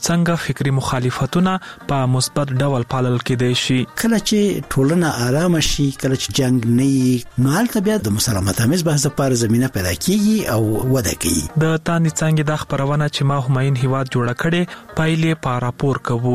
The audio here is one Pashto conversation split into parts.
څنګه فکری مخالفتونه په مثبت ډول پالل کېدای شي. کله چې ټولنه آرام شي، کله چې جنگ نه وي، نو هلته بیا د مسالمت آمیز بحث لپاره زمينه پیدا کیږي او وده کوي. د تانې څنګه د خبرونه چې ما هماین هیواد جوړه کړي پایلې په راپور کوو.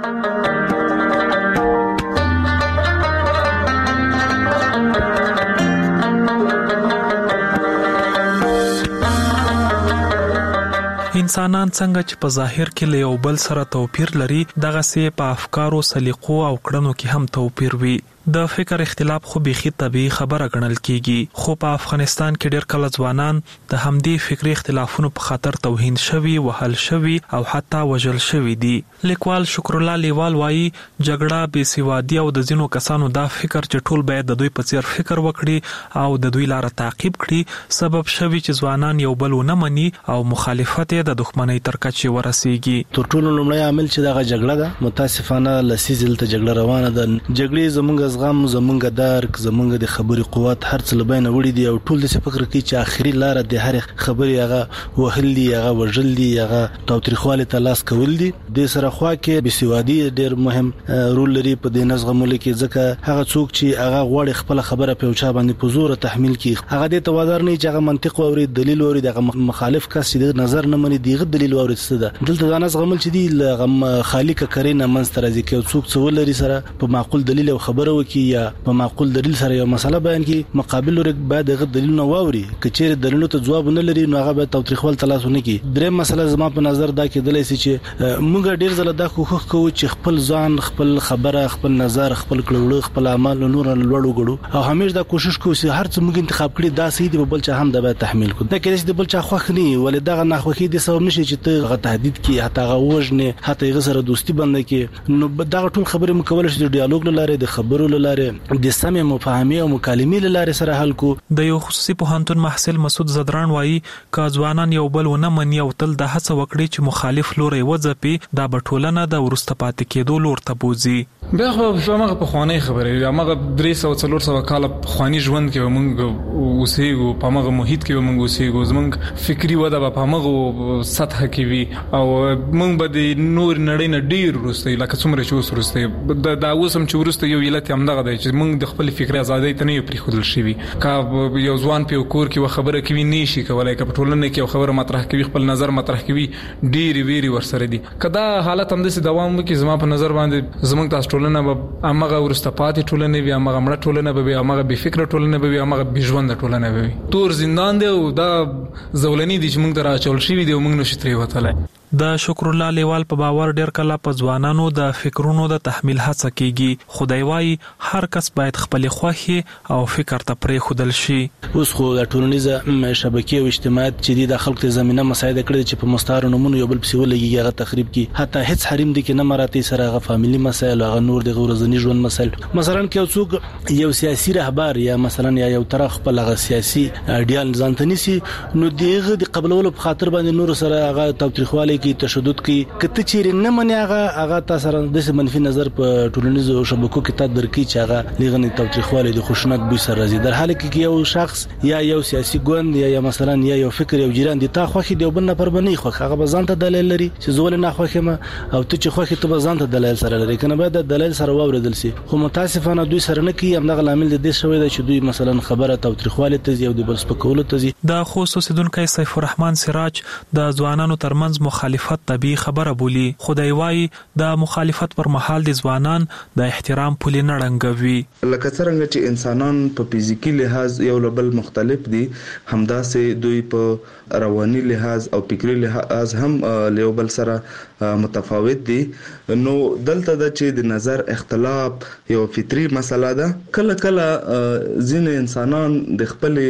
انسانان څنګه چې په ظاهر کې له یو بل سره توپیر لري، دغه سي په افکارو، سلیقو او کړنو کې هم توپیر وي. د فکر اختلاف خو بيخي طبيعي خبره ګڼل کیږي، خو په افغانستان کې ډېر کله ځوانان د همدې فکری اختلافونو په خاطر توهین شوي، وهل شوي او حتی وژل شوي دي. لیکوال شکر الله لیوال وایي جګړه، بېسوادي او د ځینو کسانو دا فکر چې ټول باید د دوی په څیر فکر وکړي او د دوی لاره تعقیب کړي سبب شوي چې ځوانان یو بل ونه مني او مخالفت د دښمنۍ تر کچې ورسیږي. تر ټولو لومړی عامل چې دغه جګړه ده، متاسفانه لسیزل ته جګړه روانه ده. جګړې زمونږ زغم، زمونږ درک، زمونږ د خبرې قوت هر څه لبینه وړي دي او ټول د فکر کوي چې اخري لار د هر خبرې هغه وهل دي، هغه وژل دي، هغه تاوتریخواله تلاش کول دي. د سره خوا کې بسوادي ډېر مهم رول لري په دې نظمولو کې، ځکه هغه څوک چې هغه غوړي خپل خبره په چا باندې په زور تحمیل کوي، هغه د توادر نه چې هغه منطق او دلیل او د مخالف کس د نظر نه مني دیغه دلیل او څه ده. دلته ځان غمل چې دی لغم خالق کرینه منستر ځکه چې څوک څول لري سره په معقول دلیل او خبره وکي یا په معقول دلیل سره یو مسله بیان کی، مقابل لري بعد غو دلیل نو واوري، کچېر دلیل ته جواب نه لري نو هغه به توتریخول تلاش نه کی. درې مسله زما په نظر دا کېدلې چې موږ ډیر ځله دا کوښښ کوو چې خپل ځان، خپل خبره، خپل نظر، خپل کړهوړ، خپل اعمال نور لوړو غړو او همیش دا کوشش کوو چې هر څه موږ انتخاب کړی دا صحیح دی، بل چا هم دا به تحمیل کو. دا کې چې بل چا خوښ نه ولې دا نه خوښي دي سبب نشي چې ته غ تهدید کی، حتی غوژنه، حتی غسر دوستی بند کی. نو دا ټول خبره مکول شي د ډیالوګ لاره، د خبرو لاره، د سمې مفاهمې او مکالمې لاره سره حل کو. د یو خصوصي پوهنتون محصل مسعود زدران وایي که ځوانان یو بل ونه مني او تل د هڅه وکړي چې مخالف لوري وځپي، دا به ټولنه د ورسته پاتې کېدو لور ته بوزي. بیا خو هغه په خواني خبره، هغه 300 کال خواني ژوند کې موږ اوسېږو، په هغه محیط کې موږ اوسېږو، زموږ فکری وده په هغه سطح کې وي او موږ به د نور نړۍ نه ډیر ورسته لکه څومره چې اوس ورسته دا اوسم چې ورسته یو علت هم دغه دی چې موږ د خپل فکر ازادۍ ته نه پریښودل شوي. کا یو ځوان په کور کې خبره کوي نه شي کولای، که په ټولنه کې خبره مطرح کوي، خپل نظر مطرح کوي، ډیر ویری ورسره دي. کدا حالت هم د دوام وکي زما په نظر باندې زموږ تاسو ټولنه به هغه ورسته پاتې ټولنه وي، هغه مړه ټولنه به وي، هغه بې فکر ټولنه به وي، هغه بې ژوند ټولنه به وي. تور زندان دی او دا زولنی دي چې موږ ته راچول شي دي او موږ نشو ترې وتلای. د شکر الله لیوال په باور ډیر کله په ځوانانو د فکرونو د تحمیل هڅه کیږي، خدای وایي هر کس باید خپل خوښي او فکر ته پرې خودل شي. اوس خو د ټولنیزه شبکې او اجتماعات چې د خلکو ته زمينه مساعده کړې چې په مستعار نمونه یو بل پسې ولګي، هغه تخریب کی، حتی هیڅ حریم دي کې نه مراتي سره هغه فاميلي مسایل، هغه نور د غورزنی ژوند مسایل. مثلا کې څوک یو سیاسي رهبر یا مثلا یو طرف خپل هغه سیاسي ایډیال ځانته نيسي، نو دغه د قبلولو په خاطر باندې نور سره هغه توتریخواله کی، تشدد کی، کته چیرې نه مني هغه تاسو د منفي نظر په ټولنیزو شبکو کې تا درکې چې هغه لغنی توتریخواله د خشونت بوی سره راځي، در حال کې یو شخص یا یو سیاسي ګوند یا مثلا یو فکر یو جیران دي تا خوخي دی بل نه پر بنې خو هغه بزانته دلیل لري چې زول نه خوخه ما او ته چې خوخي ته بزانته دلیل سره لري، کنه باید د دلیل سره واوریدل شي. خو متاسفانه دوی سره نه کوي، همدغه عامل د دې شوی دی چې دوی مثلا خبره توتریخواله ته یو د بل سپکولو ته د خصوصي دونکو سیف الرحمن سراج د ځوانانو ترمنځ مخالفت طبيعي خبره بولی. خدای وایي د مخالفت پر مهال د ځوانان د احترام پولې نه ړنګوي. لکه څنګه چې انسانان په فزیکی لحاظ یو بل مختلف دي، همداسې دوی په رواني لحاظ او فکری لحاظ هم له بل سره متفاوت دي. نو دلته د چې د نظر اختلاف یو فطري مسله ده. کله کله ځینې انسانان د خپل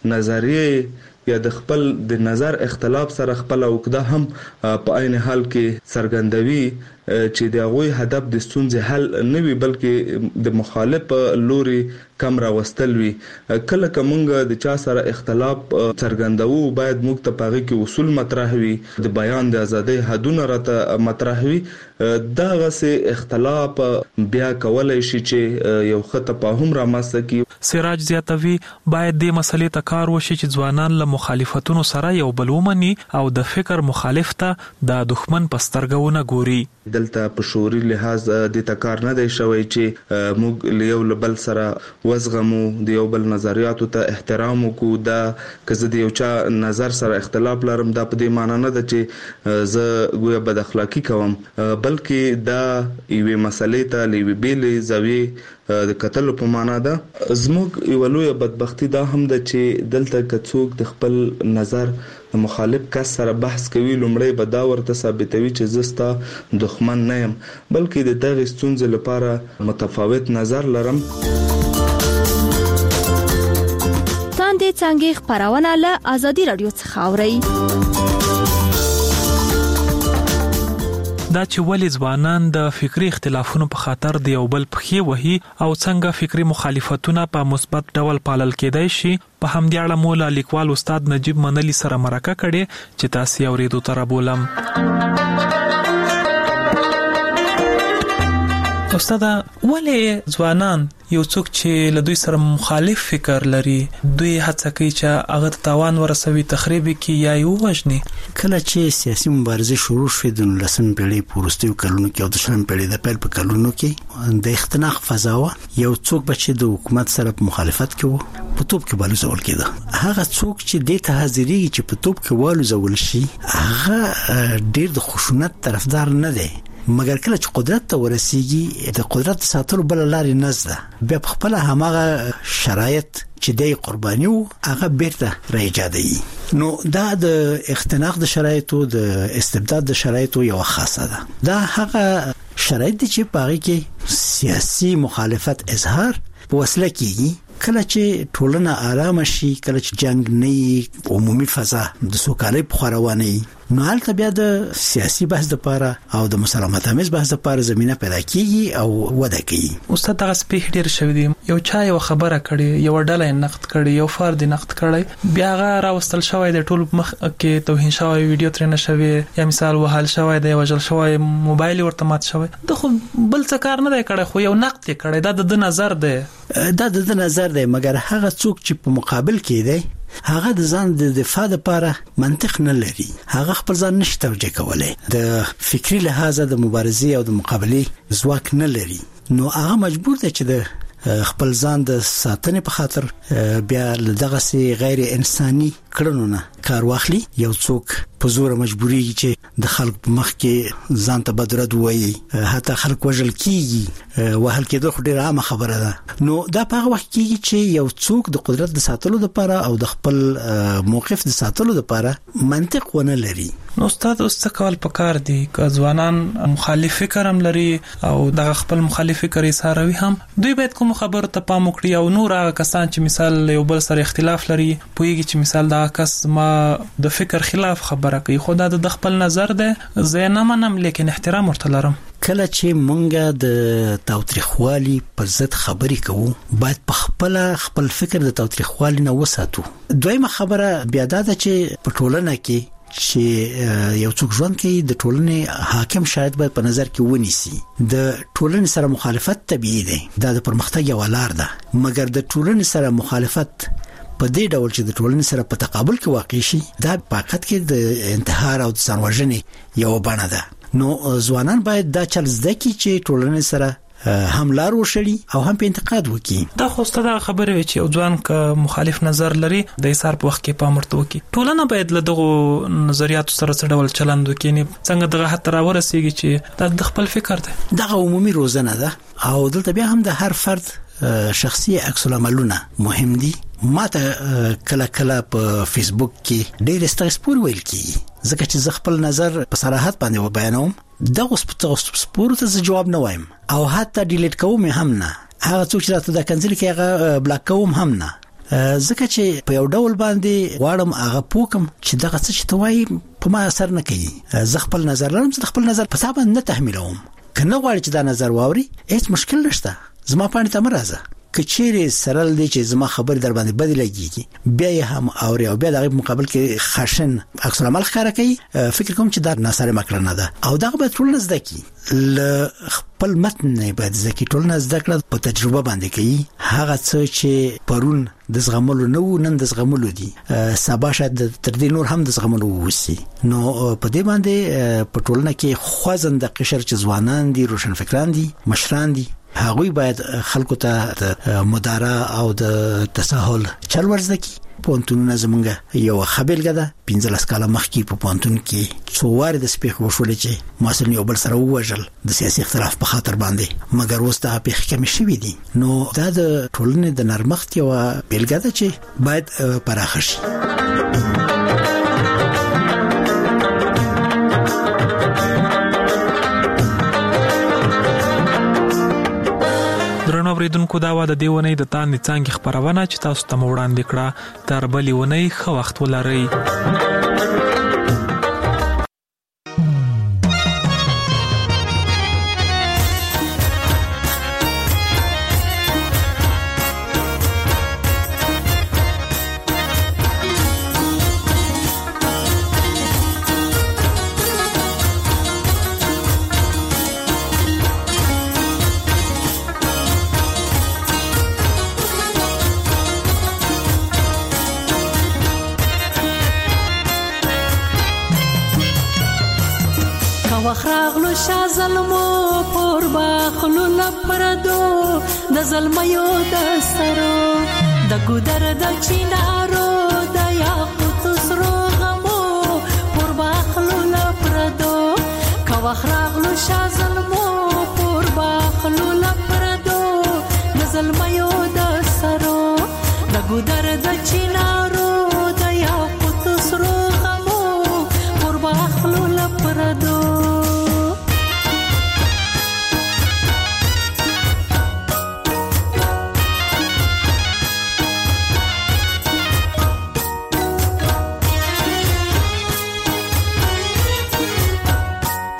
نظریه یا د خپل د نظر اختلاف سره خپل عقده هم په عین حال کې څرګندوي، چې د هغوی هدف د ستونزې حل نه وي بلکې د مخالف لوري کم راوستل وي. کله کومه د چا سره اختلاف څرګندوو باید موږ ته پاغي کې اصول مطرح وي، د بیان د ازادۍ حدونه راته مطرح وي. دا غسه اختلاف بیا کولای شي چې یو خطه په هم رامسته کی. سراج زیاتوي باید د مسلې ته کار وشي چې ځوانان له مخالفتونو سره یو بل ومني او د فکر مخالف ته د دښمن پسترګونه ګوري. دلته په شعوري لحاظ د تکار نه دی شوی چې موږ له یو بل سره وزغمو، د یو بل نظریاتو ته احترام وکړو. دا که د یو چا نظر سره اختلاف لرم دا په دې معنی نه ده چې زه ګویا بد اخلاقی کوم، بلکې دا یوه مسلې ته لوي بیلې زاویه د قتل په معنا ده. زموږ یو لوی بدبختی دا هم ده چې دلته کڅوک د خپل نظر د مخالف کس سره بحث کوي، لومړی به دا ورته ثابتوي چې زستا دښمن نه يم، بلکې د دغه ستونزې لپاره متفاوت نظر لرم. تاندې څنګه خبرونه له ازادي رادیو څخه اوري. دا چې ولې ځوانان د فکری اختلافونو په خاطر د یو بل پخې وهي او څنګه فکری مخالفتونه په مثبت ډول پالل کېدای شي، په همدې اړه مولا لیکوال استاد نجیب منلی سره مرکه کړې چې تاسو اوریدو تر بولم. استاد، ولې ځوانان یو څوک چې له دوی سره مخالف فکر لري دوی هڅه کوي چې هغه ته تاوان ورسوي، تخریب کوي یا یو وژني؟ کله چې سیاسي مبارزه شروع شوه د 19 پیړۍ په وروستیو کلونو کې او د 20 پیړۍ د پیل په کلونو کې د اختناق فضا و، یو څوک چې د حکومت سره په مخالفت کې و په توپ کې بالوزول کېده. هغه څوک چې د ته حاضرېږي چې په توپ کې والوزول شي هغه ډېر د خشونت طرفدار نه دی، مګر کله چې قدرت ته ورسیږي د قدرت ساتلو بل لارې نزده بیا په خپل هماغه شرایط چې د قرباني او هغه بیرته راځي. نو دا د اختناق د شرایطو د استبداد د شرایطو یو خاصه ده. دا هغه شرایط چې پاره کې سیاسي مخالفت اظهار په وسیله کېږي. کله چې ټولنه آرام شي، کله چې جنگ نه عمومي فضا د سوکالۍ په خورواني، نو هلته بیا د سیاسي بحث لپاره او د مسالمت آمیز بحث لپاره زمينه پیدا کیږي او وده کوي. استاد هغه سپیخ ډیر شوی دی، یو چا یو خبره کړي، یو ډله نقد کړي، یو فرد نقد کړي، بیا هغه راوستل شوی د ټول مخ کې توهین شوی، ویډیو ترې نه شوی، یا مثال وهال شوی دی، وجل شوی، موبایل ورته مات شوی، د خو بل څه کار نه دی کړی، خو یو نقد یې کړی. دا د نظر دی، دا د نظر دی، مګر هغه څوک چې په مقابل کې دی هغه د ځان د دفاع لپاره منطق نه لري، هغه خپل ځان نشي توجیه کولای، د فکری لحاظ د مبارزې او د مقابله ځواک نه لري، نو هغه مجبور دی چې د خپل ځان د ساتنې په خاطر بیا دغه سي غیر انساني کړنو نه کار واخلي. یو څوک په زور مجبوري چې د خلک په مخ کې ځان ته بدرد وایي، حتی خلک وژل کیږي، وهل کېدل خو ډیره عامه خبره ده. نو دا په هغه وخت کې چې یو څوک د قدرت د ساتلو لپاره او د خپل موقف د ساتلو لپاره منطق ونه لري. نو استاد اوس څه کول پکار دي که ځوانان مخالف فکر هم لري او د خپل مخالف فکر یې ساروي هم، دوی باید کوم خبره ته پام وکړي او نور هغه کسان چې مثال یو بل سره اختلاف لري پوهیږي چې مثال دا کس ما د فکر خلاف خبره کوي، خو دا د خپل نظر ده، زه نه منم لیکن احترام ورته لرم. کله چې مونږه د تاوتریخوالي پر ضد خبرې کوو باید په خپل فکر د تاوتریخوالي نه وساتو. دویمه خبره بیا دا ده چې په ټولنه کې چې یو څوک ژوند کوي د ټولنې حاکم شاید باید په نظر کې ونیسي. د ټولنې سره مخالفت طبيعي دی، دا د پرمختګ یو لار ده، مګر د ټولنې سره مخالفت په دې ډول چې د ټولنې سره په تقابل کې واقع شي دا په حقیقت کې د انتحار او د ځان وژنې یو بڼه ده. نو ځوانان باید دا چل زده کړي چې ټولنې سره هم لار وشړي او هم په انتقاد وکړي. دا خو ستاسو خبره وي چې ځوان ک مخالف نظر لري د ایثار په وخت کې پامرته وکړي. ټولنه باید له دغه نظریاتو سره څه ډول چلند وکړي، څنګه دغه حتی راورسیږي چې د خپل فکر ده. دغه عمومي روزنه ده او دلته بیا هم د هر فرد شخصي عکس العملونه مهم دي. ماته کله په فیسبوک کې ډېر ستاسو ویل کیږي ځکه چې زه خپل نظر په صراحت باندې وبیانوم. دغه سپورت ته جواب نه وایم او حتی ډیلیټ کوم هم نه. هغه څوک چې راته دا کنسل کوي هغه بلاک کوم هم نه. ځکه چې په یو ډول باندې غواړم هغه پوکم چې دغه څه چې توای په ما اثر نه کوي. زه خپل نظر لرم، زه خپل نظر په تابع نه تحمیلوم. کنه غواړي چې دا نظر واوري هیڅ مشکل نشته، زما پاڼې ته مرزه. کچېری سرل دي چې زما خبر در باندې بدلېږي بیا یې هم اوري او بیا دغه مقابل کې خشن عکس العمل ښکارا کوي. فکر کوم چې دا ناسره مکرنه ده او دغه به ټول نزد کی ل خپل متن نه باید ځکه ټول نزد کړه په تجربه باندې کوي. هغه څه چې پرون د زغملو نو نن د زغملو دي سبا شاید تر دې نور هم د زغملو وسی. نو په دې باندې په ټولنه کې خوځند قشر چې ځوانان دي، روشن فکران دي، مشران دي، هغوی باید خلکو ته د مدارا او د تساهل چل ورزده کی. پونتون زمونږه یو خبرګه ده 15 کاله مخکې په پونتون کې څو واره د سپیخ وشول چې ماسل یو بل سره وژل د سیاسي اختلاف په خاطر باندې، مګر اوس دا په حقیقت کې شوی دي. نو دا د ټولنې د نرمښت یو بیلګه ده چې باید پراخ شي. درنو اوریدونکو، دا و د دیونی د تاند څنګه خبرونه چې تاسو ته وړاندې کړه. تر بلې ونی ښه وخت ولرئ. وخراغلو شا ظلمو پر باخلو لپردو د ظلمیو د سرو د ګودر د چینارو د یاقوت سرو غمو پر باخلو لپردو کا وخراغلو شا ظلمو